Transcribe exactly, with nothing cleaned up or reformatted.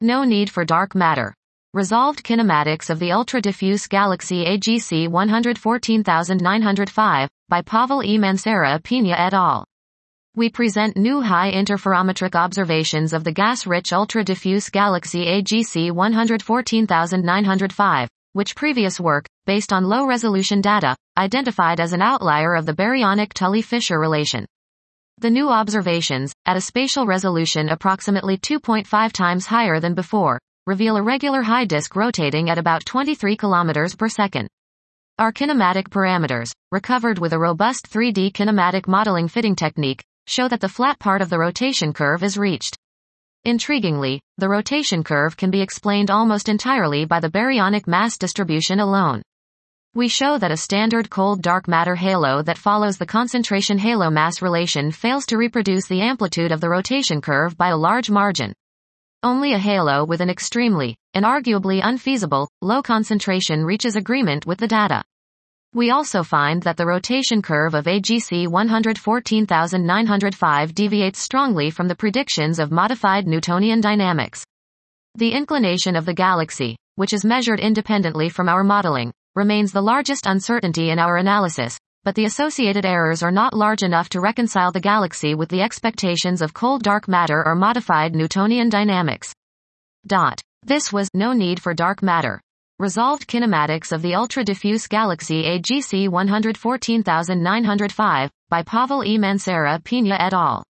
No need for dark matter. Resolved kinematics of the ultra-diffuse galaxy A G C one hundred fourteen thousand nine hundred five, by Pavel E. Mancera-Pina et al. We present new high interferometric observations of the gas-rich ultra-diffuse galaxy A G C one hundred fourteen thousand nine hundred five, which previous work, based on low-resolution data, identified as an outlier of the baryonic Tully-Fisher relation. The new observations, at a spatial resolution approximately two point five times higher than before, reveal a regular high disk rotating at about twenty-three kilometers per second. Our kinematic parameters, recovered with a robust three D kinematic modeling fitting technique, show that the flat part of the rotation curve is reached. Intriguingly, the rotation curve can be explained almost entirely by the baryonic mass distribution alone. We show that a standard cold dark matter halo that follows the concentration halo-mass relation fails to reproduce the amplitude of the rotation curve by a large margin. Only a halo with an extremely, and arguably unfeasible, low concentration reaches agreement with the data. We also find that the rotation curve of A G C one hundred fourteen thousand nine hundred five deviates strongly from the predictions of modified Newtonian dynamics. The inclination of the galaxy, which is measured independently from our modeling, remains the largest uncertainty in our analysis, but the associated errors are not large enough to reconcile the galaxy with the expectations of cold dark matter or modified Newtonian dynamics. Dot. This was No Need for Dark Matter. Resolved kinematics of the ultra-diffuse galaxy A G C one hundred fourteen thousand nine hundred five, by Pavel E. Mancera-Pina et al.